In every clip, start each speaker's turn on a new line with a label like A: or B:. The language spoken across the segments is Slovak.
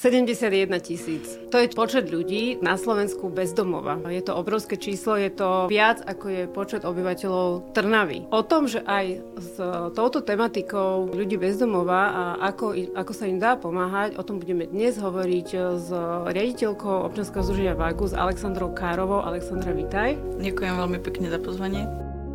A: 71 000. To je počet ľudí na Slovensku bez domova. Je to obrovské číslo, je to viac ako je počet obyvateľov Trnavy. O tom, že aj s touto tematikou ľudí bez domova a ako sa im dá pomáhať, o tom budeme dnes hovoriť s riaditeľkou občianskeho združenia Vagus Alexandrou Károvou. Alexandra, vitaj.
B: Ďakujem veľmi pekne za pozvanie.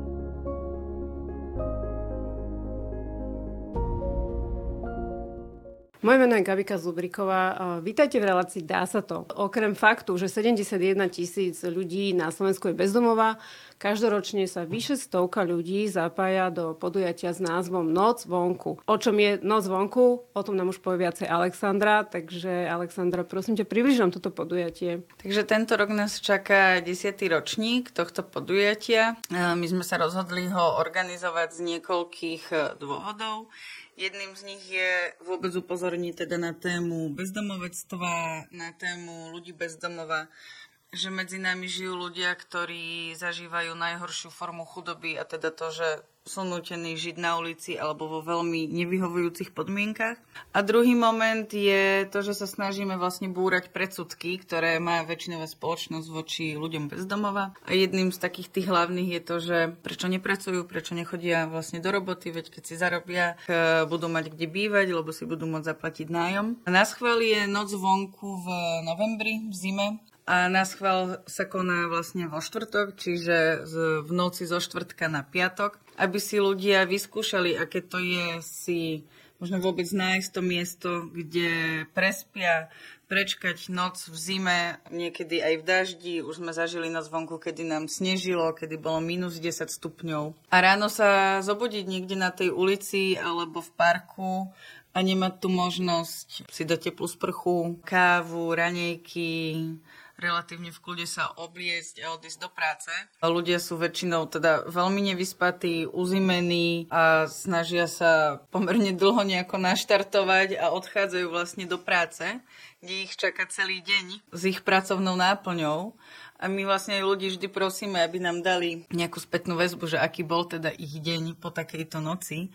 A: Moje meno je Gabika Zubriková. Vítajte v relácii Dá sa to. Okrem faktu, že 71 000 ľudí na Slovensku je bezdomova, každoročne sa vyše 100 ľudí zapája do podujatia s názvom Noc vonku. O čom je Noc vonku? O tom nám už povie viacej Alexandra. Takže Alexandra, prosím ťa, približ nám toto podujatie.
B: Takže tento rok nás čaká 10. ročník tohto podujatia. My sme sa rozhodli ho organizovať z niekoľkých dôvodov. Jedným z nich je vôbec upozorniť teda na tému bezdomovectva, na tému ľudí bez domova, že medzi nami žijú ľudia, ktorí zažívajú najhoršiu formu chudoby a teda to, že sú nútení žiť na ulici alebo vo veľmi nevyhovujúcich podmienkach. A druhý moment je to, že sa snažíme vlastne búrať predsudky, ktoré má väčšinová spoločnosť voči ľuďom bez domova. A jedným z takých tých hlavných je to, že prečo nepracujú, prečo nechodia vlastne do roboty, veď keď si zarobia, budú mať kde bývať, lebo si budú môcť zaplatiť nájom. Naschvál je Noc vonku v novembri, v zime. A naschvál sa koná vlastne vo štvrtok, čiže v noci zo štvrtka na piatok, aby si ľudia vyskúšali, aké to je si možno vôbec nájsť to miesto, kde prespia, prečkať noc v zime, niekedy aj v daždi. Už sme zažili noc vonku, kedy nám snežilo, kedy bolo minus 10 stupňov. A ráno sa zobudiť niekde na tej ulici alebo v parku a nemať tu možnosť si dať teplú sprchu, kávu, raňajky, relatívne v kľude sa obliecť a odísť do práce. Ľudia sú väčšinou teda veľmi nevyspatí, uzimení a snažia sa pomerne dlho nejako naštartovať a odchádzajú vlastne do práce, kde ich čaká celý deň s ich pracovnou náplňou. A my vlastne aj ľudí vždy prosíme, aby nám dali nejakú spätnú väzbu, že aký bol teda ich deň po takejto noci.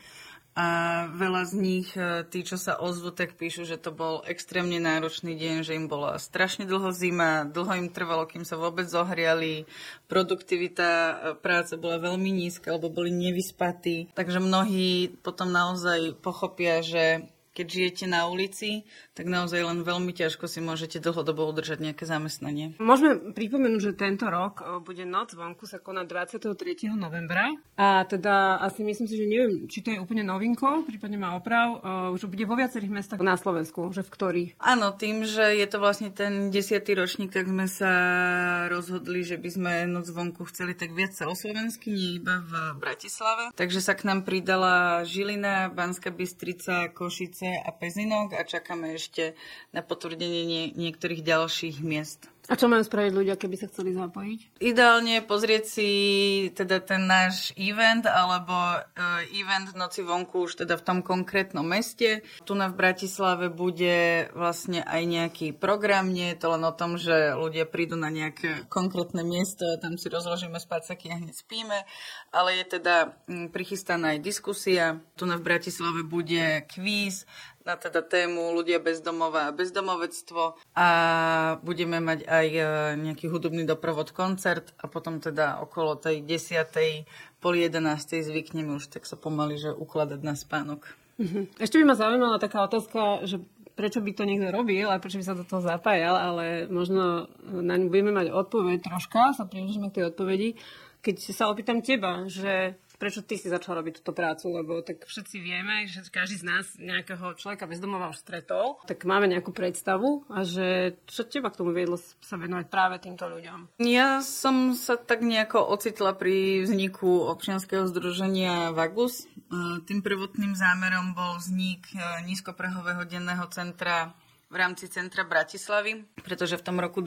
B: A veľa z nich, tí, čo sa ozvú, tak píšu, že to bol extrémne náročný deň, že im bola strašne dlho zima, dlho im trvalo, kým sa vôbec zohriali, produktivita práce bola veľmi nízka, lebo boli nevyspatí. Takže mnohí potom naozaj pochopia, že keď žijete na ulici, tak naozaj len veľmi ťažko si môžete dlhodobo udržať nejaké zamestnanie.
A: Môžeme pripomenúť, že tento rok bude Noc vonku sa konať 23. novembra. A teda asi myslím si, že neviem, či to je úplne novinkou, prípadne má oprav, už bude vo viacerých mestách na Slovensku, že v ktorých?
B: Áno, tým, že je to vlastne ten 10. ročník, tak sme sa rozhodli, že by sme Noc vonku chceli tak viac celoslovensky, nie iba v Bratislave. Takže sa k nám pridala Žilina, Banská Bystrica, Košice a Pezinok a čakáme ešte na potvrdenie niektorých ďalších miest.
A: A čo majú spraviť ľudia, keby sa chceli zapojiť?
B: Ideálne pozrieť si teda ten náš event alebo event Noci vonku už teda v tom konkrétnom meste. Tu v Bratislave bude vlastne aj nejaký program, nie je to len o tom, že ľudia prídu na nejaké konkrétne miesto a tam si rozložíme spacáky a hneď spíme, ale je teda prichystaná aj diskusia. Tu v Bratislave bude kvíz na teda tému ľudia bez domova a bezdomovectvo a budeme mať aj nejaký hudobný doprovod, koncert a potom teda okolo tej 10:00, pol 11:00 zvykneme už tak sa pomaly, že ukladať na spánok.
A: Ešte by ma zaujímala taká otázka, že prečo by to niekto robil a prečo by sa do toho zapájal, ale možno na ňu budeme mať odpoveď troška, sa približíme k tej odpovedi. Keď sa opýtam teba, že prečo ty si začal robiť túto prácu, lebo tak všetci vieme, že každý z nás nejakého človeka bez domova už stretol, tak máme nejakú predstavu a že čo teba k tomu viedlo sa venovať práve týmto ľuďom?
B: Ja som sa tak nejako ocitla pri vzniku občianskeho združenia Vagus. Tým prvotným zámerom bol vznik nízkoprahového denného centra v rámci centra Bratislavy, pretože v tom roku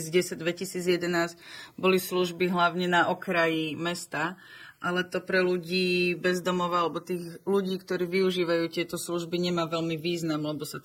B: 2010-2011 boli služby hlavne na okraji mesta, ale to pre ľudí bez domova alebo tých ľudí, ktorí využívajú tieto služby, nemá veľmi význam, lebo sa tam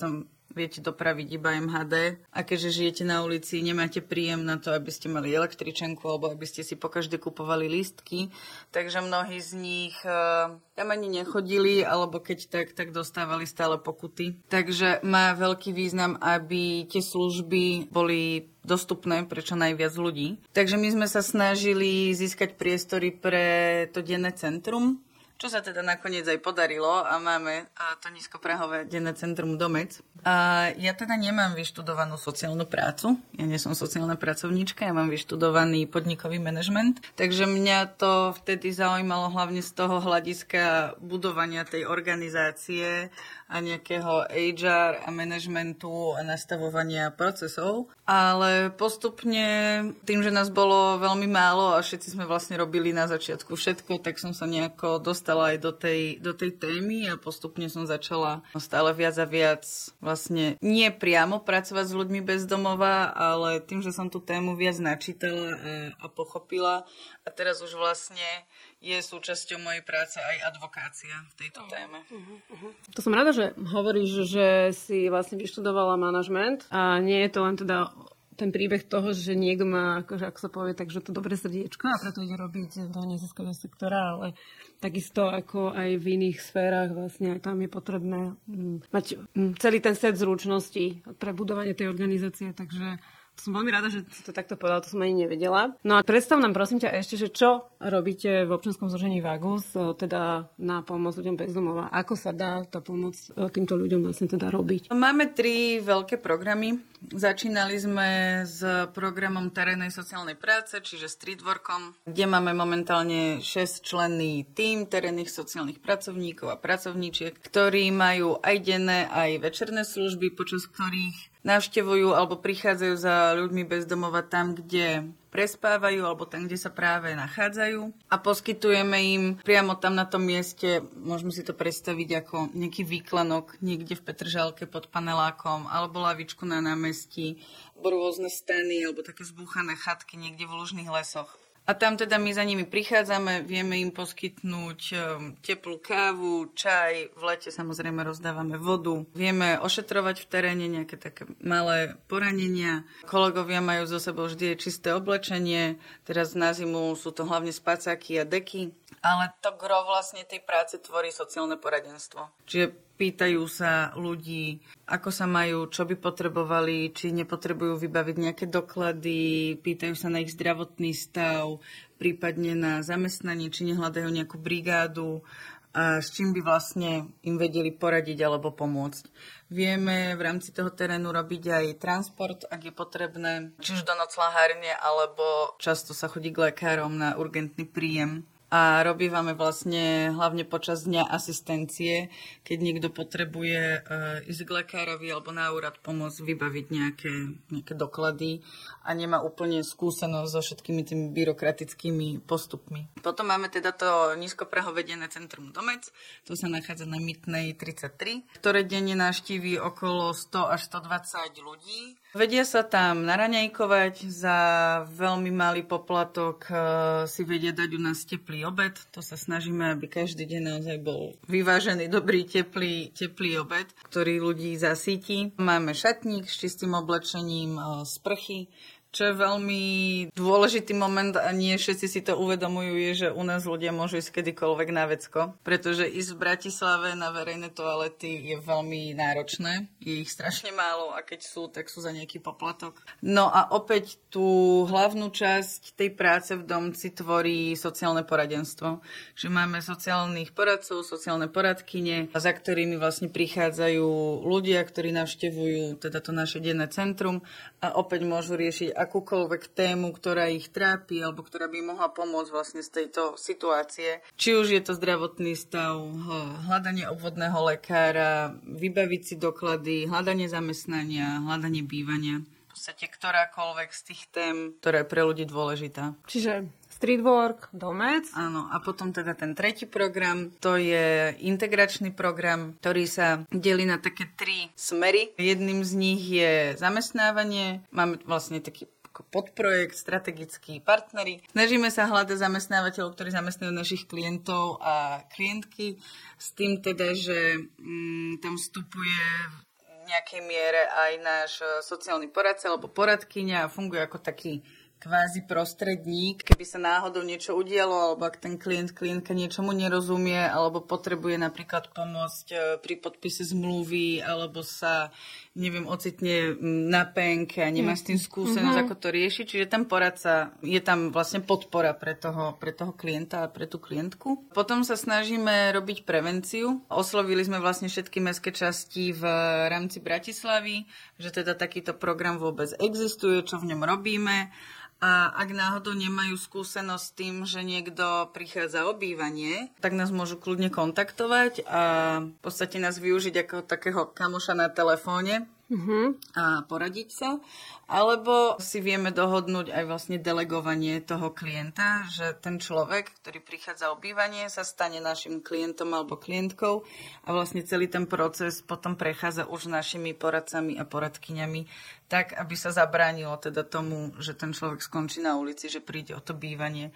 B: viete dopraviť iba MHD a keďže žijete na ulici, nemáte príjem na to, aby ste mali električenku alebo aby ste si pokaždé kupovali lístky, takže mnohí z nich tam ani nechodili, alebo keď tak dostávali stále pokuty. Takže má veľký význam, aby tie služby boli dostupné pre čo najviac ľudí. Takže my sme sa snažili získať priestory pre to denné centrum, čo sa teda nakoniec aj podarilo a máme to nízkoprahové denné centrum Domec. A ja teda nemám vyštudovanú sociálnu prácu, ja nie som sociálna pracovníčka, ja mám vyštudovaný podnikový manažment, takže mňa to vtedy zaujímalo hlavne z toho hľadiska budovania tej organizácie a nejakého HR a manažmentu a nastavovania procesov. Ale postupne, tým, že nás bolo veľmi málo a všetci sme vlastne robili na začiatku všetko, tak som sa nejako dostala aj do tej témy a postupne som začala stále viac a viac vlastne nie priamo pracovať s ľuďmi bez domova, ale tým, že som tú tému viac načítala a pochopila a teraz už vlastne je súčasťou mojej práce aj advokácia v tejto téme.
A: To som rada, že hovoríš, že si vlastne vyštudovala manažment a nie je to len teda ten príbeh toho, že niekto má, akože, ako sa povie, takže to dobré srdiečko a preto ide robiť do neziskového sektora, ale takisto ako aj v iných sférach vlastne tam je potrebné mať celý ten set zručností pre budovanie tej organizácie, takže som veľmi rada, že si to takto povedala, to som ani nevedela. No a predstav nám prosím ťa ešte, že čo robíte v občianskom združení Vagus, teda na pomoc ľuďom bez domova. Ako sa dá tá pomoc týmto ľuďom vlastne teda robiť?
B: Máme 3 veľké programy. Začínali sme s programom terénnej sociálnej práce, čiže Streetworkom, kde máme momentálne 6-členný tím terénnych sociálnych pracovníkov a pracovníčiek, ktorí majú aj denné, aj večerné služby, počas ktorých navštevujú alebo prichádzajú za ľuďmi bez domova tam, kde prespávajú alebo tam, kde sa práve nachádzajú a poskytujeme im priamo tam na tom mieste, môžeme si to predstaviť ako nejaký výklenok niekde v Petržalke pod panelákom alebo lavičku na námestí, rôzne stany alebo také zbúchané chatky niekde v lužných lesoch. A tam teda my za nimi prichádzame, vieme im poskytnúť teplú kávu, čaj, v lete samozrejme rozdávame vodu. Vieme ošetrovať v teréne nejaké také malé poranenia. Kolegovia majú so sebou vždy čisté oblečenie, teraz na zimu sú to hlavne spacáky a deky. Ale to gro vlastne tej práce tvorí sociálne poradenstvo. Čiže pýtajú sa ľudí, ako sa majú, čo by potrebovali, či nepotrebujú vybaviť nejaké doklady, pýtajú sa na ich zdravotný stav, prípadne na zamestnanie, či nehľadajú nejakú brigádu a s čím by vlastne im vedeli poradiť alebo pomôcť. Vieme v rámci toho terénu robiť aj transport, ak je potrebné, či už do nocľahárne, alebo často sa chodí k lekárom na urgentný príjem. A robívame vlastne hlavne počas dňa asistencie, keď niekto potrebuje ísť k lekárovi alebo na úrad pomôcť vybaviť nejaké doklady a nemá úplne skúsenosť so všetkými tými byrokratickými postupmi. Potom máme teda to nízkoprahové denné centrum Domec, to sa nachádza na Mytnej 33, ktoré denne navštíví okolo 100 až 120 ľudí. Vedia sa tam naraňajkovať, za veľmi malý poplatok si vedia dať u nás teplý obed. To sa snažíme, aby každý deň naozaj bol vyvážený, dobrý, teplý obed, ktorý ľudí zasíti. Máme šatník s čistým oblečením, sprchy, čo je veľmi dôležitý moment a nie všetci si to uvedomujú, je, že u nás ľudia môžu ísť kedykoľvek na vecko, pretože ísť v Bratislave na verejné toalety je veľmi náročné, je ich strašne málo a keď sú, tak sú za nejaký poplatok. No a opäť tú hlavnú časť tej práce v Domci tvorí sociálne poradenstvo, že máme sociálnych poradcov, sociálne poradkyne, za ktorými vlastne prichádzajú ľudia, ktorí navštevujú teda to naše denné centrum a opäť môžu riešiť akúkoľvek tému, ktorá ich trápi alebo ktorá by mohla pomôcť vlastne z tejto situácie. Či už je to zdravotný stav, hľadanie obvodného lekára, vybaviť si doklady, hľadanie zamestnania, hľadanie bývania. V podstate ktorákoľvek z tých tém, ktorá je pre ľudí dôležitá.
A: Čiže Streetwork, Domec.
B: Áno, a potom teda ten tretí program, to je integračný program, ktorý sa delí na také 3 smery. Jedným z nich je zamestnávanie. Máme vlastne taký podprojekt, strategickí partneri. Snažíme sa hľadať zamestnávateľov, ktorí zamestnajú našich klientov a klientky, s tým teda, že tam vstupuje nejakej miere aj náš sociálny poradca alebo poradkyňa a funguje ako taký kvázi prostredník, keby sa náhodou niečo udialo, alebo ak ten klientka niečomu nerozumie, alebo potrebuje napríklad pomôcť pri podpise zmluvy, alebo sa, ocitne na penke a nemá s tým skúsenosť, ako to riešiť. Čiže ten poradca, je tam vlastne podpora pre toho klienta a pre tú klientku. Potom sa snažíme robiť prevenciu. Oslovili sme vlastne všetky mestské časti v rámci Bratislavy, že teda takýto program vôbec existuje, čo v ňom robíme. A ak náhodou nemajú skúsenosť s tým, že niekto prichádza o bývanie, tak nás môžu kľudne kontaktovať a v podstate nás využiť ako takého kamoša na telefóne a poradiť sa. Alebo si vieme dohodnúť aj vlastne delegovanie toho klienta, že ten človek, ktorý prichádza o bývanie, sa stane našim klientom alebo klientkou a vlastne celý ten proces potom prechádza už našimi poradcami a poradkyňami, tak, aby sa zabránilo teda tomu, že ten človek skončí na ulici, že príde o to bývanie.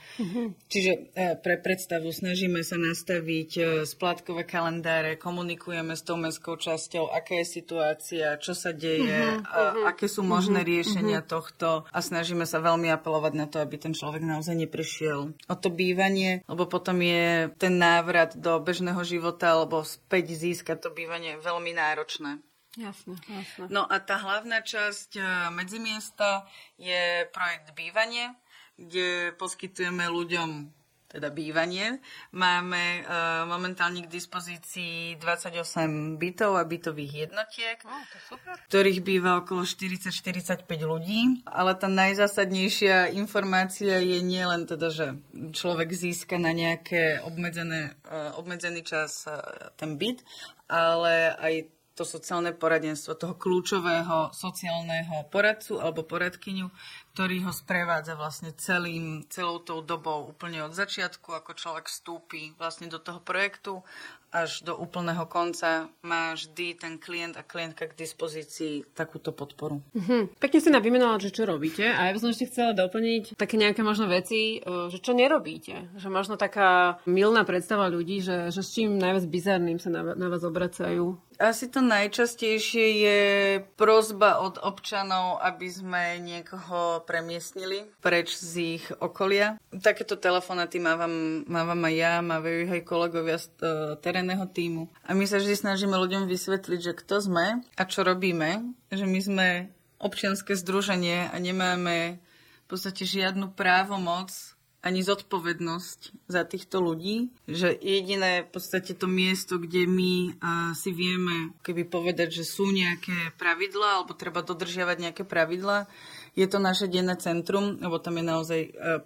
B: Čiže pre predstavu snažíme sa nastaviť splátkové kalendáre, komunikujeme s tou mestskou časťou, aká je situácia, čo sa deje, aké sú možné riešenia tohto a snažíme sa veľmi apelovať na to, aby ten človek naozaj neprišiel o to bývanie, lebo potom je ten návrat do bežného života alebo späť získať to bývanie veľmi náročné.
A: Jasné.
B: No a tá hlavná časť medzimiesta je projekt Bývanie, kde poskytujeme ľuďom teda bývanie. Máme momentálne k dispozícii 28 bytov a bytových jednotiek, ktorých býva okolo 40-45 ľudí. Ale tá najzásadnejšia informácia je nielen teda, že človek získa na nejaké obmedzený čas ten byt, ale aj to sociálne poradenstvo, toho kľúčového sociálneho poradcu alebo poradkyňu, ktorý ho sprevádza vlastne celou tou dobou, úplne od začiatku, ako človek vstúpi vlastne do toho projektu, až do úplného konca má vždy ten klient a klientka k dispozícii takúto podporu.
A: Pekne si vymenovala, že čo robíte a ja by som ešte chcela doplniť také nejaké možno veci, že čo nerobíte. Že možno taká mylná predstava ľudí, že s čím najviac bizarným sa na vás obracajú.
B: Asi to najčastejšie je prosba od občanov, aby sme niekoho premiestnili preč z ich okolia. Takéto telefonáty mávam aj ja, mávajú aj kolegovia z terénneho tímu. A my sa vždy snažíme ľuďom vysvetliť, že kto sme a čo robíme. Že my sme občianske združenie a nemáme v podstate žiadnu právomoc ani zodpovednosť za týchto ľudí, že jediné v podstate to miesto, kde my si vieme keby povedať, že sú nejaké pravidlá alebo treba dodržiavať nejaké pravidlá, je to naše denné centrum, lebo tam je naozaj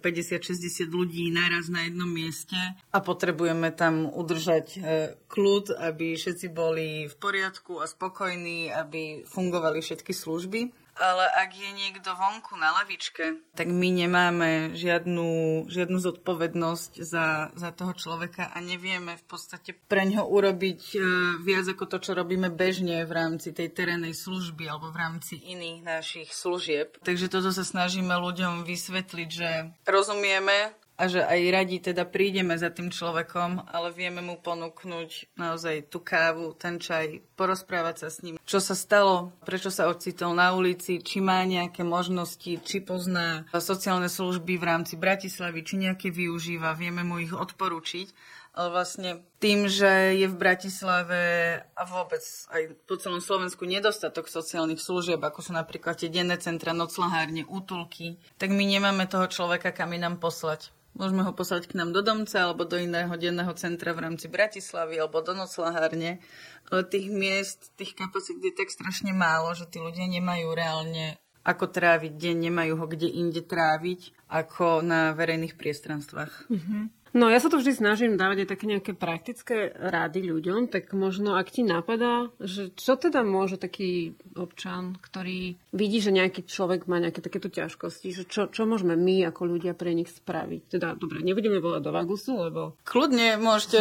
B: 50-60 ľudí naraz na jednom mieste a potrebujeme tam udržať kľud, aby všetci boli v poriadku a spokojní, aby fungovali všetky služby. Ale ak je niekto vonku na lavičke, tak my nemáme žiadnu zodpovednosť za toho človeka a nevieme v podstate preňho urobiť viac ako to, čo robíme bežne v rámci tej terénnej služby alebo v rámci iných našich služieb. Takže toto sa snažíme ľuďom vysvetliť, že rozumieme a že aj radi teda prídeme za tým človekom, ale vieme mu ponúknuť naozaj tú kávu, ten čaj, porozprávať sa s ním. Čo sa stalo, prečo sa ocitol na ulici, či má nejaké možnosti, či pozná sociálne služby v rámci Bratislavy, či nejaké využíva, vieme mu ich odporučiť. Ale vlastne tým, že je v Bratislave a vôbec aj po celom Slovensku nedostatok sociálnych služieb, ako sú napríklad tie denné centra, noclahárne, útulky, tak my nemáme toho človeka, kam nám poslať. Môžeme ho poslať k nám do domca alebo do iného denného centra v rámci Bratislavy alebo do noclahárne. Ale tých miest, tých kapacít je tak strašne málo, že tí ľudia nemajú reálne ako tráviť deň, nemajú ho kde inde tráviť ako na verejných priestranstvách.
A: No ja sa to vždy snažím dávať aj také nejaké praktické rady ľuďom, tak možno ak ti napadá, že čo teda môže taký občan, ktorý vidí, že nejaký človek má nejaké takéto ťažkosti, že čo môžeme my ako ľudia pre nich spraviť? Teda, dobre, nebudeme volať do Vagusu, lebo... Kľudne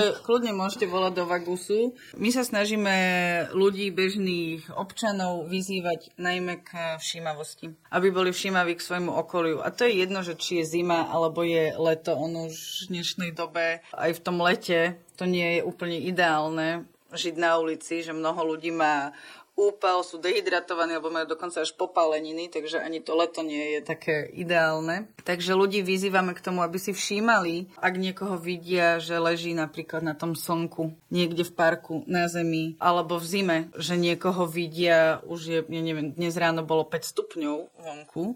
B: môžete volať do Vagusu. My sa snažíme ľudí, bežných občanov vyzývať najmä k všímavosti, aby boli všímaví k svojmu okoliu. A to je jedno, že či je zima, alebo je leto, ono už v dnešnej dobe, aj v tom lete, to nie je úplne ideálne žiť na ulici, že mnoho ľudí má úpal, sú dehydratovaní, alebo majú dokonca až popáleniny, takže ani to leto nie je také ideálne. Takže ľudí vyzývame k tomu, aby si všímali, ak niekoho vidia, že leží napríklad na tom slnku, niekde v parku, na zemi, alebo v zime, že niekoho vidia, už je, ja neviem, dnes ráno bolo 5 stupňov vonku,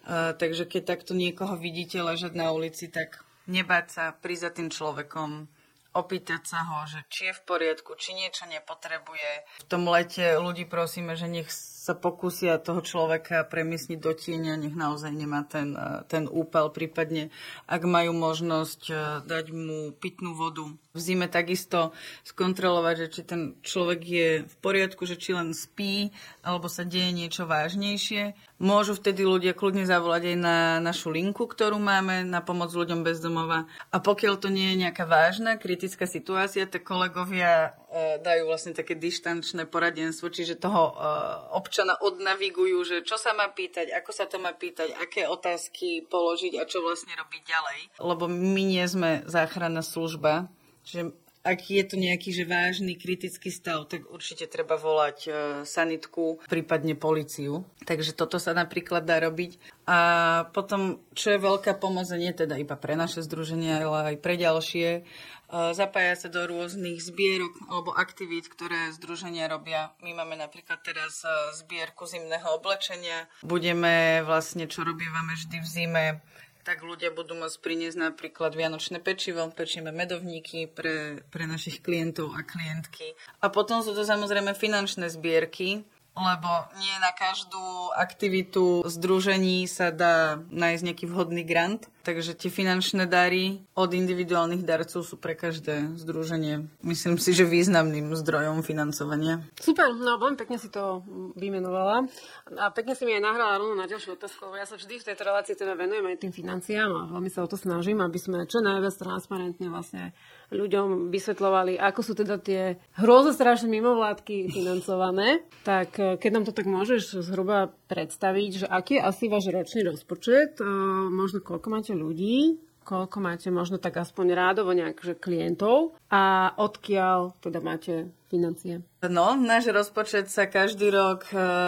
B: takže keď takto niekoho vidíte ležať na ulici, tak nebáť sa, prísť za tým človekom, opýtať sa ho, že či je v poriadku, či niečo nepotrebuje. V tom lete ľudí prosíme, že nech sa pokúsia toho človeka premiesniť do tieňa, nech naozaj nemá ten úpal, prípadne ak majú možnosť dať mu pitnú vodu. V zime takisto skontrolovať, že či ten človek je v poriadku, že či len spí, alebo sa deje niečo vážnejšie. Môžu vtedy ľudia kľudne zavolať aj na našu linku, ktorú máme na pomoc ľuďom bez domova. A pokiaľ to nie je nejaká vážna, kritická situácia, tak kolegovia dajú vlastne také dištančné poradenstvo, čiže toho občana odnavigujú, že čo sa má pýtať, ako sa to má pýtať, aké otázky položiť a čo vlastne robiť ďalej. Lebo my nie sme záchranná služba, že ak je to nejaký že vážny kritický stav, tak určite treba volať sanitku, prípadne políciu. Takže toto sa napríklad dá robiť. A potom, čo je veľká pomoc, nie teda iba pre naše združenia, ale aj pre ďalšie, zapája sa do rôznych zbierok alebo aktivít, ktoré združenia robia. My máme napríklad teraz zbierku zimného oblečenia. Budeme vlastne, čo robievame vždy v zime, tak ľudia budú môcť priniesť napríklad vianočné pečivo, pečíme medovníky pre našich klientov a klientky. A potom sú to samozrejme finančné zbierky, lebo nie na každú aktivitu združení sa dá nájsť nejaký vhodný grant. Takže tie finančné dary od individuálnych darcov sú pre každé združenie, myslím si, že významným zdrojom financovania.
A: Super, no veľmi pekne si to vymenovala. A pekne si mi aj nahrala rovno na ďalšiu otázku. Ja sa vždy v tejto relácii teda venujem aj tým financiám a veľmi sa o to snažím, aby sme čo najviac transparentne vlastne ľuďom vysvetľovali, ako sú teda tie hrozostrašné mimovládky financované. Tak keď nám to tak môžeš zhruba predstaviť, že aký je asi váš ročný rozpočet, možno koľko máte ľudí, koľko máte možno tak aspoň rádovo nejak klientov a odkiaľ teda máte financie?
B: No, náš rozpočet sa každý rok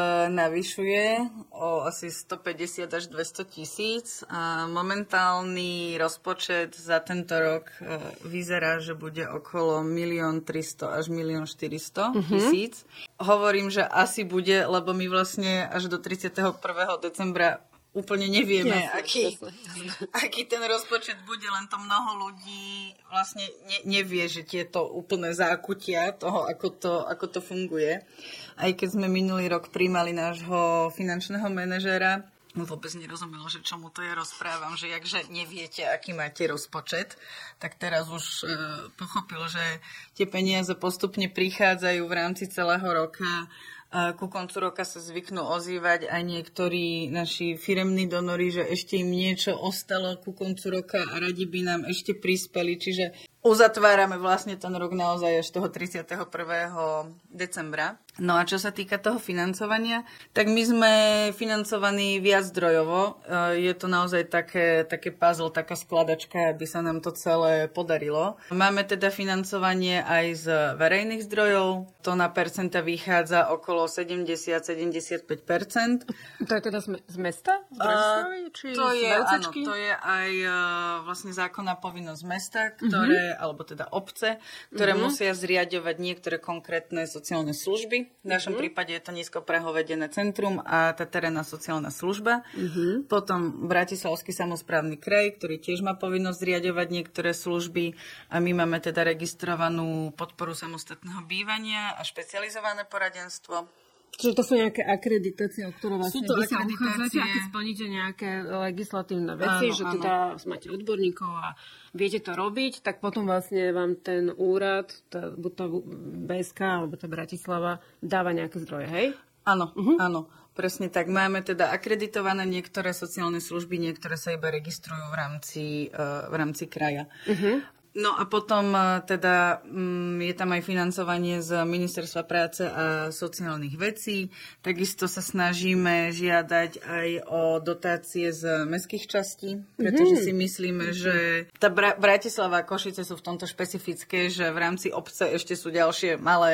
B: navyšuje o asi 150 až 200 tisíc. Momentálny rozpočet za tento rok vyzerá, že bude okolo 1 300 000 až 1 400 000. Hovorím, že asi bude, lebo my vlastne až do 31. decembra úplne nevieme, aký ten rozpočet bude, len to mnoho ľudí vlastne nevie, že tieto úplné zákutia toho, ako to funguje. Aj keď sme minulý rok prijímali nášho finančného manažéra, vôbec nerozumel, že čomu to je rozprávam, že jakže neviete, aký máte rozpočet, tak teraz už pochopil, že tie peniaze postupne prichádzajú v rámci celého roka. Ku koncu roka sa zvyknú ozývať aj niektorí naši firemní donory, že ešte im niečo ostalo ku koncu roka a radi by nám ešte prispeli. Čiže uzatvárame vlastne ten rok naozaj až toho 31. decembra. No a čo sa týka toho financovania, tak my sme financovaní viaczdrojovo. Je to naozaj také puzzle, taká skladačka, aby sa nám to celé podarilo. Máme teda financovanie aj z verejných zdrojov. To na percenta vychádza okolo 70-75%.
A: To je teda z mesta? Z Bratislavy?
B: To je aj vlastne zákonná povinnosť mesta, ktoré alebo teda obce, ktoré musia zriaďovať niektoré konkrétne sociálne služby. V našom prípade je to nízkoprahové denné centrum a tá terénna sociálna služba. Potom Bratislavský samosprávny kraj, ktorý tiež má povinnosť zriaďovať niektoré služby a my máme teda registrovanú podporu samostatného bývania a špecializované poradenstvo.
A: Čiže to sú nejaké akreditácie, o ktoré vlastne vy sa uchádzate, a keď splníte nejaké legislatívne veci, že teda máte odborníkov a viete to robiť, tak potom vlastne vám ten úrad, buď to BSK alebo tá Bratislava, dáva nejaké zdroje, hej?
B: Áno, áno. Presne tak. Máme teda akreditované niektoré sociálne služby, niektoré sa iba registrujú v rámci kraja. No a potom teda je tam aj financovanie z Ministerstva práce a sociálnych vecí. Takisto sa snažíme žiadať aj o dotácie z mestských častí, pretože si myslíme, že tá Bratislava a Košice sú v tomto špecifické, že v rámci obce ešte sú ďalšie malé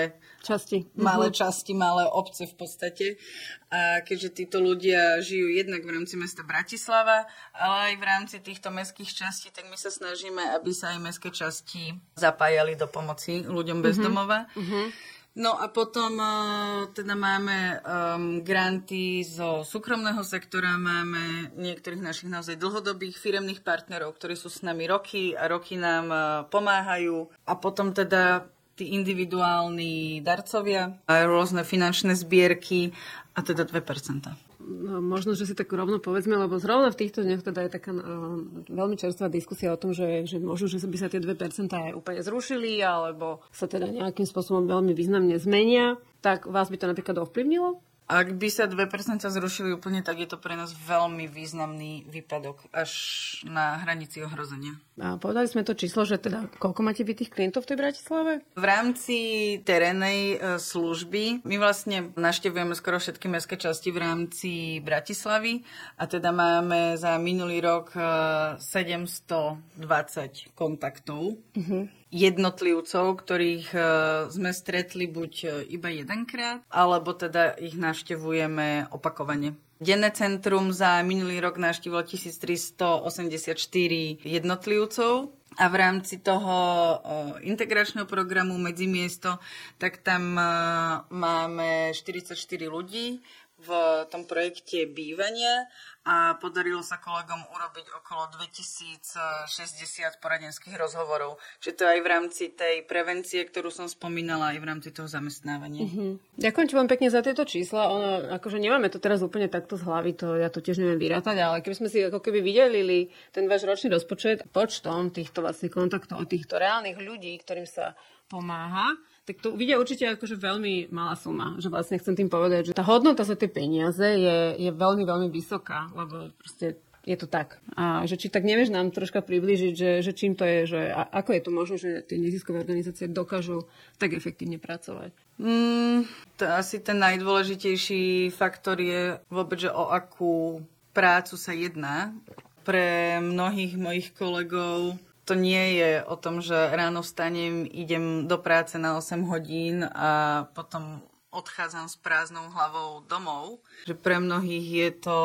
B: malé časti, malé obce v podstate. A keďže títo ľudia žijú jednak v rámci mesta Bratislava, ale aj v rámci týchto mestských častí, tak my sa snažíme, aby sa aj mestské časti zapájali do pomoci ľuďom bez domova. No a potom teda máme granty zo súkromného sektora, máme niektorých našich naozaj dlhodobých firemných partnerov, ktorí sú s nami roky a roky nám pomáhajú. A potom teda tí individuálni darcovia, a rôzne finančné zbierky a teda 2%.
A: No, možno, že si tak rovno povedzme, lebo zrovna v týchto dňoch teda je taká veľmi čerstvá diskusia o tom, že možno, že by sa tie 2% aj úplne zrušili, alebo sa teda nejakým spôsobom veľmi významne zmenia. Tak vás by to napríklad ovplyvnilo?
B: Ak by sa 2% zrušili úplne, tak je to pre nás veľmi významný výpadok, až na hranici ohrozenia.
A: A povedali sme to číslo, že teda koľko máte vy tých klientov v tej Bratislave?
B: V rámci terénnej služby my vlastne navštevujeme skoro všetky mestské časti v rámci Bratislavy a teda máme za minulý rok 720 kontaktov. Jednotlivcov, ktorých sme stretli buď iba jedenkrát, alebo teda ich navštevujeme opakovane. Denné centrum za minulý rok navštívilo 1384 jednotlivcov a v rámci toho integračného programu Medzimiesto, tak tam máme 44 ľudí v tom projekte bývania a podarilo sa kolegom urobiť okolo 2060 poradenských rozhovorov. Čiže to aj v rámci tej prevencie, ktorú som spomínala, aj v rámci toho zamestnávania.
A: Ďakujem ti vám pekne za tieto čísla. Akože nemáme to teraz úplne takto z hlavy, ja to tiež neviem vyrátať, ale keby sme si ako keby vydelili ten váš ročný rozpočet počtom týchto vlastne kontaktov, týchto reálnych ľudí, ktorým sa pomáha, tak to vidia určite akože veľmi malá suma. Že vlastne chcem tým povedať, že tá hodnota za tie peniaze je veľmi, veľmi vysoká, lebo proste je to tak. A že či tak nevieš nám troška priblížiť, že čím to je, že ako je to možné, že tie neziskové organizácie dokážu tak efektívne pracovať?
B: To asi ten najdôležitejší faktor je vôbec, že o akú prácu sa jedná. Pre mnohých mojich kolegov to nie je o tom, že ráno vstanem, idem do práce na 8 hodín a potom odchádzam s prázdnou hlavou domov. Že pre mnohých je to,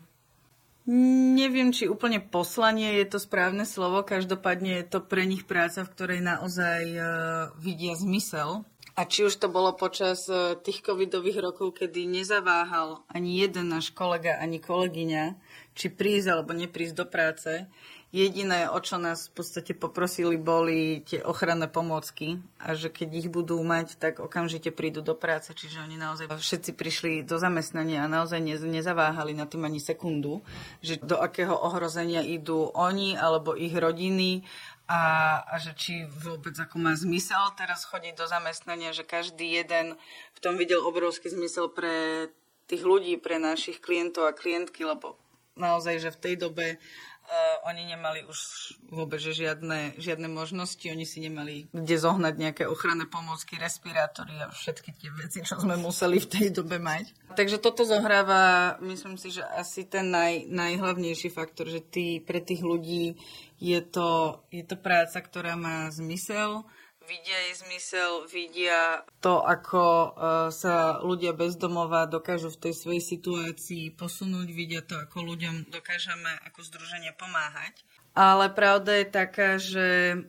B: neviem, či úplne poslanie je to správne slovo, každopádne je to pre nich práca, v ktorej naozaj vidia zmysel. A či už to bolo počas tých covidových rokov, kedy nezaváhal ani jeden náš kolega, ani kolegyňa, či prísť alebo neprísť do práce. Jediné, o čo nás v podstate poprosili, boli tie ochranné pomôcky a že keď ich budú mať, tak okamžite prídu do práce. Čiže oni naozaj všetci prišli do zamestnania a naozaj nezaváhali na tým ani sekundu, že do akého ohrozenia idú oni alebo ich rodiny a že či vôbec ako má zmysel teraz chodiť do zamestnania, že každý jeden v tom videl obrovský zmysel pre tých ľudí, pre našich klientov a klientky, lebo naozaj, že v tej dobe oni nemali už vôbec žiadne možnosti, oni si nemali kde zohnať nejaké ochranné pomôcky, respirátory a všetky tie veci, čo sme museli v tej dobe mať. Takže toto zohráva, myslím si, že asi ten najhlavnejší faktor, že pre tých ľudí je to práca, ktorá má zmysel, vidia jej zmysel, vidia to, ako sa ľudia bez domova dokážu v tej svojej situácii posunúť, vidia to, ako ľuďom dokážeme ako združenie pomáhať. Ale pravda je taká, že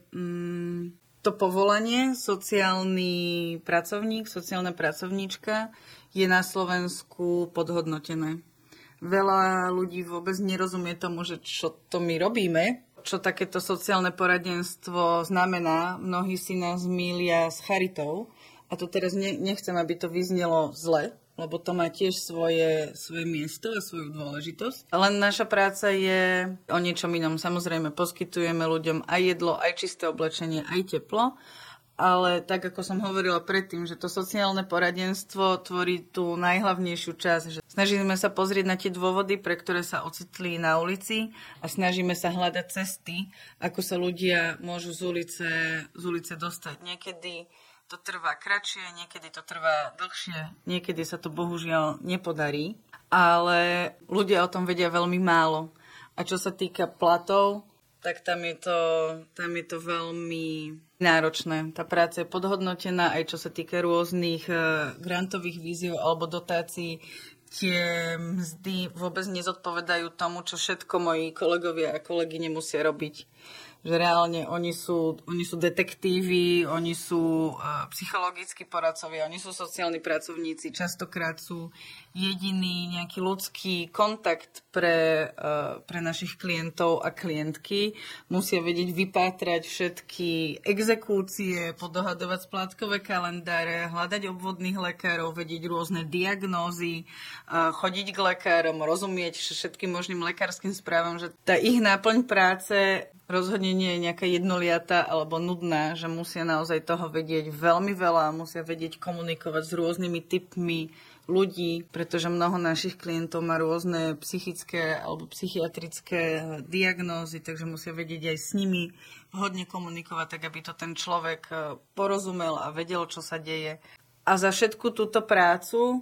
B: to povolanie, sociálny pracovník, sociálna pracovníčka je na Slovensku podhodnotené. Veľa ľudí vôbec nerozumie tomu, že čo to my robíme, čo takéto sociálne poradenstvo znamená. Mnohí si nás mýlia s charitou. A to teraz nechcem, aby to vyznelo zle, lebo to má tiež svoje miesto a svoju dôležitosť. Len naša práca je o niečom inom. Samozrejme, poskytujeme ľuďom aj jedlo, aj čisté oblečenie, aj teplo. Ale tak, ako som hovorila predtým, že to sociálne poradenstvo tvorí tú najhlavnejšiu časť. Že snažíme sa pozrieť na tie dôvody, pre ktoré sa ocitli na ulici a snažíme sa hľadať cesty, ako sa ľudia môžu z ulice dostať. Niekedy to trvá kratšie, niekedy to trvá dlhšie, niekedy sa to bohužiaľ nepodarí, ale ľudia o tom vedia veľmi málo. A čo sa týka platov, tak tam je to veľmi náročné. Tá práca je podhodnotená, aj čo sa týka rôznych grantových víziev alebo dotácií. Tie mzdy vôbec nezodpovedajú tomu, čo všetko moji kolegovia a kolegy nemusia robiť. Že reálne oni sú detektívy, oni sú psychologickí poradcovia, oni sú sociálni pracovníci, častokrát sú jediný nejaký ľudský kontakt pre našich klientov a klientky. Musia vedieť vypátrať všetky exekúcie, podohadovať splátkové kalendáre, hľadať obvodných lekárov, vedieť rôzne diagnózy, chodiť k lekárom, rozumieť všetkým možným lekárskym správam, že tá ich náplň práce rozhodne nie je nejaká jednoliatá alebo nudná, že musia naozaj toho vedieť veľmi veľa, musia vedieť komunikovať s rôznymi typmi ľudí, pretože mnoho našich klientov má rôzne psychické alebo psychiatrické diagnózy, takže musia vedieť aj s nimi hodne komunikovať, tak aby to ten človek porozumel a vedel, čo sa deje. A za všetku túto prácu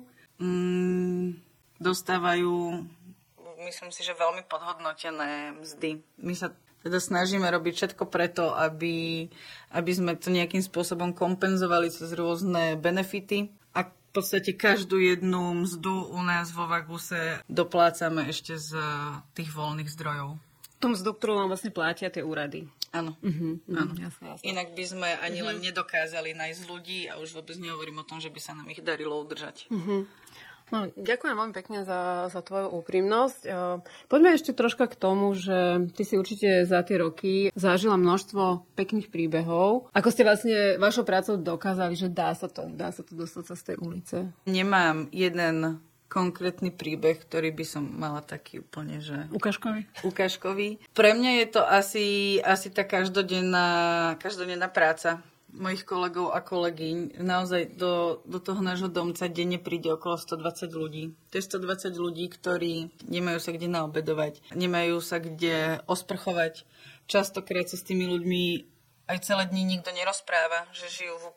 B: dostávajú, myslím si, že veľmi podhodnotené mzdy. My sa teda snažíme robiť všetko preto, aby sme to nejakým spôsobom kompenzovali cez rôzne benefity. A v podstate každú jednu mzdu u nás vo Vaguse doplácame ešte z tých voľných zdrojov.
A: Tú mzdu, ktorú nám vlastne platia tie úrady.
B: Áno.
A: Áno. Jasne.
B: Inak by sme ani len nedokázali nájsť ľudí a už vôbec nehovorím o tom, že by sa nám ich darilo udržať.
A: No, ďakujem veľmi pekne za tvoju úprimnosť. Poďme ešte troška k tomu, že ty si určite za tie roky zažila množstvo pekných príbehov. Ako ste vlastne vašou prácou dokázali, že dá sa to dostať sa z tej ulice?
B: Nemám jeden konkrétny príbeh, ktorý by som mala taký úplne, že... Ukážkový. Pre mňa je to asi tá každodenná práca mojich kolegov a kolegyň. Naozaj do toho nášho domca denne príde okolo 120 ľudí. To je 120 ľudí, ktorí nemajú sa kde naobedovať, nemajú sa kde osprchovať. Častokrát sa s tými ľuďmi aj celé dni nikto nerozpráva, že žijú v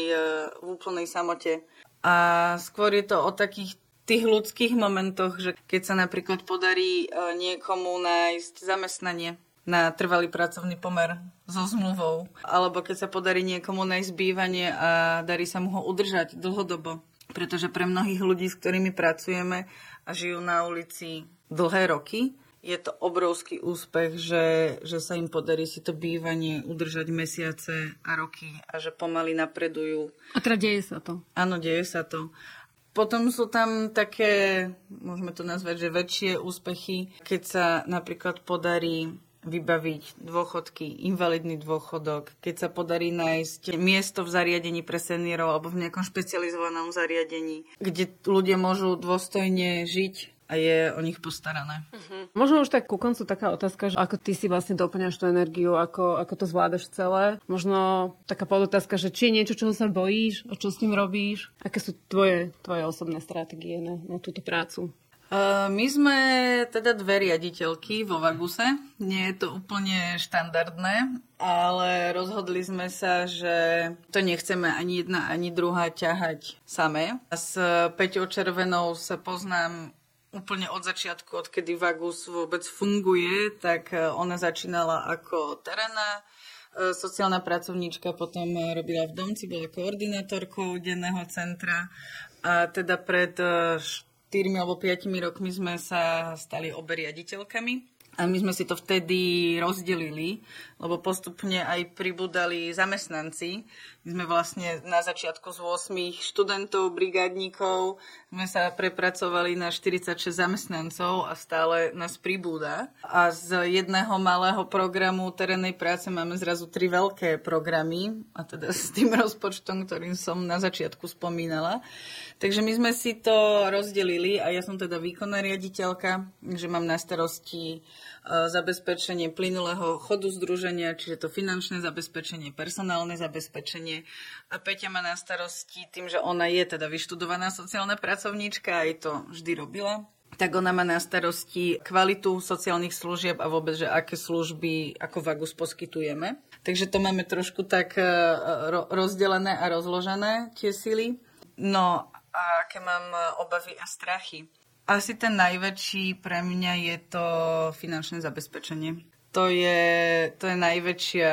B: úplnej samote. A skôr je to o takých tých ľudských momentoch, že keď sa napríklad podarí niekomu nájsť zamestnanie na trvalý pracovný pomer so zmluvou, alebo keď sa podarí niekomu nájsť bývanie a darí sa mu ho udržať dlhodobo. Pretože pre mnohých ľudí, s ktorými pracujeme a žijú na ulici dlhé roky, je to obrovský úspech, že sa im podarí si to bývanie udržať mesiace a roky a že pomaly napredujú.
A: A teda deje sa to?
B: Áno, deje sa to. Potom sú tam také, môžeme to nazvať, že väčšie úspechy, keď sa napríklad podarí vybaviť dôchodky, invalidný dôchodok, keď sa podarí nájsť miesto v zariadení pre seniorov alebo v nejakom špecializovanom zariadení, kde ľudia môžu dôstojne žiť a je o nich postarané.
A: Možno už tak ku koncu taká otázka, že ako ty si vlastne doplňaš tú energiu, ako to zvládaš celé. Možno taká podotázka, že či je niečo, čoho sa bojíš, a čo s tým robíš? Aké sú tvoje osobné stratégie na túto prácu?
B: My sme teda 2 riaditeľky vo Vaguse. Nie je to úplne štandardné, ale rozhodli sme sa, že to nechceme ani jedna, ani druhá ťahať samé. S Peťou Červenou sa poznám úplne od začiatku, odkedy Vagus vôbec funguje, tak ona začínala ako terénna sociálna pracovníčka, potom robila v Domci, bola koordinátorkou denného centra a teda pred 4 alebo 5 rokmi sme sa stali obe riaditeľkami. A my sme si to vtedy rozdelili, lebo postupne aj pribudali zamestnanci. My sme vlastne na začiatku z 8 študentov, brigádnikov, sme sa prepracovali na 46 zamestnancov a stále nás pribúda. A z jedného malého programu terénnej práce máme zrazu 3 veľké programy, a teda s tým rozpočtom, ktorým som na začiatku spomínala. Takže my sme si to rozdelili a ja som teda výkonná riaditeľka, že mám na starosti zabezpečenie plynulého chodu združenia, čiže to finančné zabezpečenie, personálne zabezpečenie. A Peťa má na starosti tým, že ona je teda vyštudovaná sociálna pracovníčka, aj to vždy robila. Tak ona má na starosti kvalitu sociálnych služieb a vôbec, že aké služby ako Vagus poskytujeme. Takže to máme trošku tak rozdelené a rozložené tie sily. No a aké mám obavy a strachy? Asi ten najväčší pre mňa je to finančné zabezpečenie. To je najväčšia,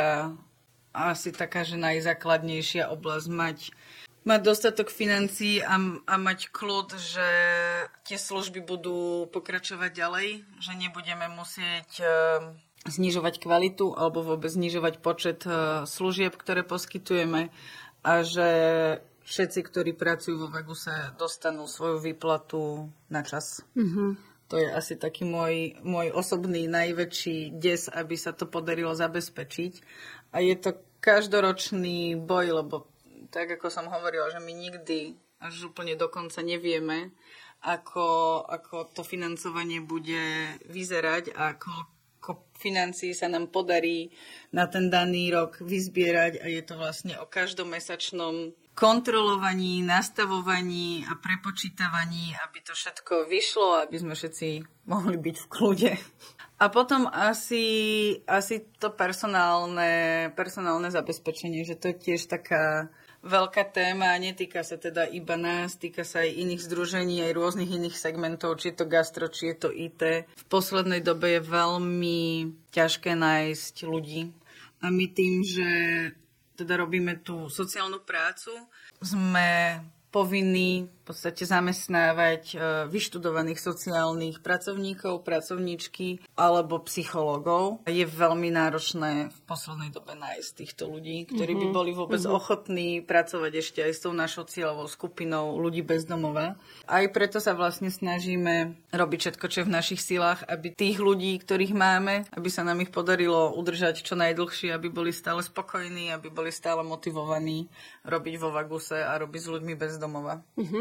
B: asi taká, že najzákladnejšia oblasť mať dostatok financií a mať kľud, že tie služby budú pokračovať ďalej, že nebudeme musieť znižovať kvalitu alebo vôbec znižovať počet služieb, ktoré poskytujeme a že všetci, ktorí pracujú vo Vaguse, dostanú svoju výplatu na čas. To je asi taký môj osobný najväčší des, aby sa to podarilo zabezpečiť. A je to každoročný boj, lebo tak ako som hovorila, že my nikdy až úplne dokonca nevieme, ako to financovanie bude vyzerať a koľko financií sa nám podarí na ten daný rok vyzbierať a je to vlastne o každomesačnom kontrolovaní, nastavovaní a prepočítavaní, aby to všetko vyšlo, aby sme všetci mohli byť v kľude. A potom asi to personálne zabezpečenie, že to je tiež taká veľká téma, netýka sa teda iba nás, týka sa aj iných združení, aj rôznych iných segmentov, či je to gastro, či je to IT. V poslednej dobe je veľmi ťažké nájsť ľudí. A my tým, že teda robíme tú sociálnu prácu, sme povinní v podstate zamestnávať vyštudovaných sociálnych pracovníkov, pracovníčky alebo psychológov. Je veľmi náročné v poslednej dobe nájsť týchto ľudí, ktorí by boli vôbec ochotní pracovať ešte aj s tou našou cieľovou skupinou ľudí bez domova. Aj preto sa vlastne snažíme robiť všetko, čo je v našich silách, aby tých ľudí, ktorých máme, aby sa nám ich podarilo udržať čo najdlhšie, aby boli stále spokojní, aby boli stále motivovaní robiť vo Vaguse a robiť s ľuďmi bez domova.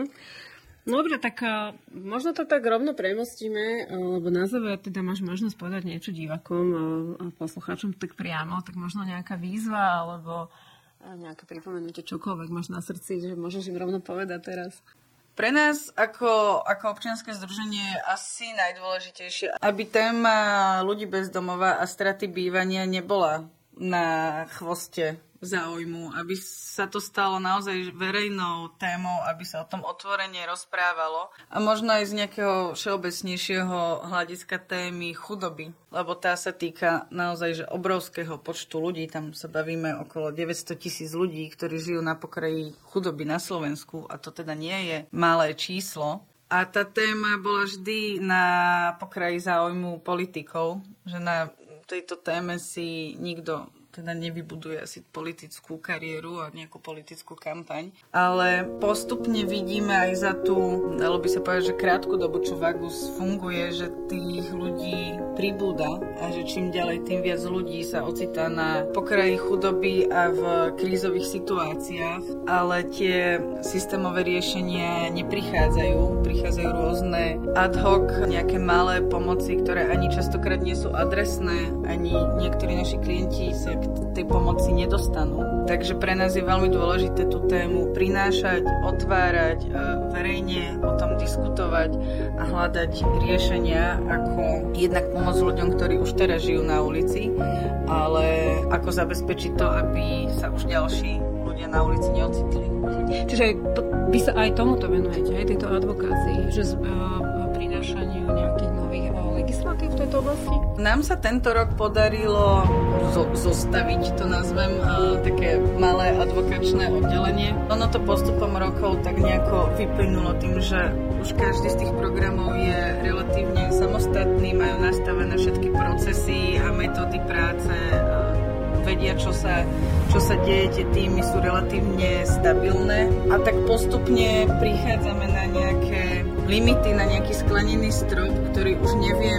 A: Dobre, tak možno to tak rovno premostíme, lebo na záver teda máš možnosť povedať niečo divákom a poslucháčom tak priamo, tak možno nejaká výzva alebo nejaké pripomenutie, čokoľvek máš na srdci, že môžeš im rovno povedať teraz.
B: Pre nás ako občianske združenie je asi najdôležitejšie, aby téma ľudí bez domova a straty bývania nebola na chvoste záujmu, aby sa to stalo naozaj verejnou témou, aby sa o tom otvorene rozprávalo a možno aj z nejakého všeobecnejšieho hľadiska témy chudoby, lebo tá sa týka naozaj že obrovského počtu ľudí, tam sa bavíme okolo 900,000 ľudí, ktorí žijú na pokraji chudoby na Slovensku a to teda nie je malé číslo. A tá téma bola vždy na pokraji záujmu politikov, že na tejto téme si nikto teda nevybuduje asi politickú kariéru a nejakú politickú kampaň. Ale postupne vidíme aj za tú, dalo by sa povedať, že krátku dobu, čo Vagus funguje, že tých ľudí pribúda a že čím ďalej, tým viac ľudí sa ocitá na pokraji chudoby a v krízových situáciách, ale tie systémové riešenia neprichádzajú. Prichádzajú rôzne ad hoc, nejaké malé pomoci, ktoré ani častokrát nie sú adresné, ani niektorí naši klienti sa tej pomoci nedostanú. Takže pre nás je veľmi dôležité tú tému prinášať, otvárať, verejne o tom diskutovať a hľadať riešenia, ako jednak pomôcť ľuďom, ktorí už teraz žijú na ulici, ale ako zabezpečiť to, aby sa už ďalší ľudia na ulici neocitli.
A: Čiže vy sa aj tomuto venujete, aj tejto advokácii, že prinášaniu nejakých nových legislatív v tejto oblasti?
B: Nám sa tento rok podarilo zostaviť, to nazvem, také malé advokačné oddelenie. Ono to postupom rokov tak nejako vyplynulo tým, že už každý z tých programov je relatívne samostatný, majú nastavené všetky procesy a metódy práce, vedia, čo sa deje, tie týmy sú relatívne stabilné a tak postupne prichádzame na nejaké limity, na nejaký sklenený strop, ktorý už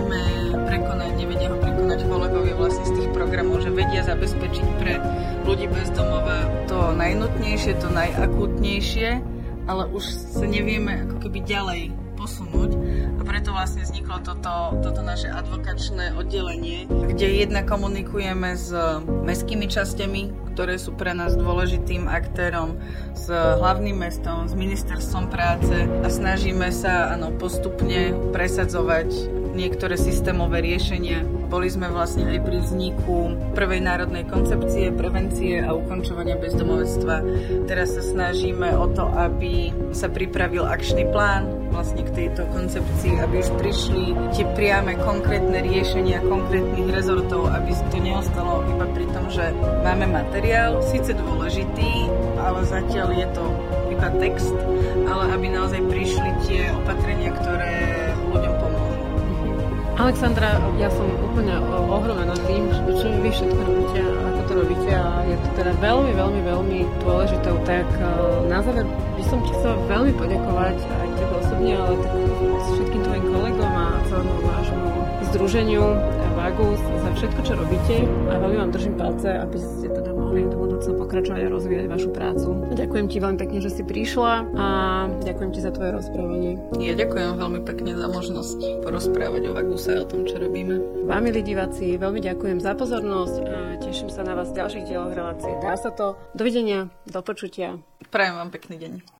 B: nevedia ho prekonať kolegovia vlastne z tých programov, že vedia zabezpečiť pre ľudí bez domova to najnutnejšie, to najakútnejšie, ale už sa nevieme ako keby ďalej posunúť a preto vlastne vzniklo toto naše advokačné oddelenie, kde jednak komunikujeme s mestskými časťami, ktoré sú pre nás dôležitým aktérom, s hlavným mestom, s ministerstvom práce a snažíme sa postupne presadzovať niektoré systémové riešenia. Boli sme vlastne aj pri vzniku prvej národnej koncepcie prevencie a ukončovania bezdomovectva. Teraz sa snažíme o to, aby sa pripravil akčný plán vlastne k tejto koncepcii, aby už prišli tie priame konkrétne riešenia konkrétnych rezortov, aby to neostalo iba pri tom, že máme materiál, síce dôležitý, ale zatiaľ je to iba text, ale aby naozaj prišli tie opatrenia, ktoré ľuďom pomôžu.
A: Alexandra, ja som úplne ohromená tým, čo vy všetko robíte a ako to robíte a je to teda veľmi, veľmi, veľmi dôležité. Tak na záver by som ti chcela veľmi poďakovať aj tebe osobne, ale tak všetkým tvojim kolegom a celému vášmu združeniu Vagus za všetko, čo robíte a veľmi vám držím palce, aby ste teda mohli do budúcna pokračovať a rozvíjať vašu prácu. Ďakujem ti veľmi pekne, že si prišla a ďakujem ti za tvoje rozprávanie.
B: Ja ďakujem veľmi pekne za možnosť porozprávať o Vaguse a o tom, čo robíme.
A: Vám, milí diváci, veľmi ďakujem za pozornosť a teším sa na vás v ďalších dieloch relácie. Dá sa to. Dovidenia, do počutia.
B: Prajem vám pekný deň.